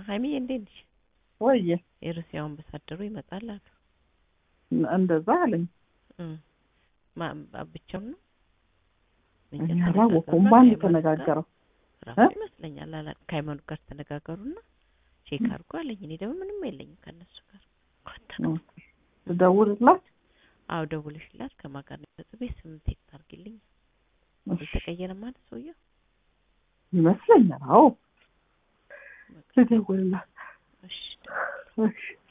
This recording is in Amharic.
ሃይሚ እንዴት ነሽ? ወይዬ የሩሲያው አምባሳደሩ ይመጣል አሉ። እንደዛ አለኝ። ብቻውን ነው ያላወኩም ማን ተነጋገረው ራሱ ይመስለኛል ከሃይማኖት ጋር ተነጋገሩና ቼክ አድርጎ አለኝ። እኔ ደግሞ ምንም የለኝም ከነሱ ጋር ደውልላት። አዎ ደውልሽላት ከማጋር ነው ቤት ስም ቴክስት አድርጊልኝ። ተቀየረ ማለት ሰውየው ይመስለኛል። አዎ ደውልላት። እሺ እሺ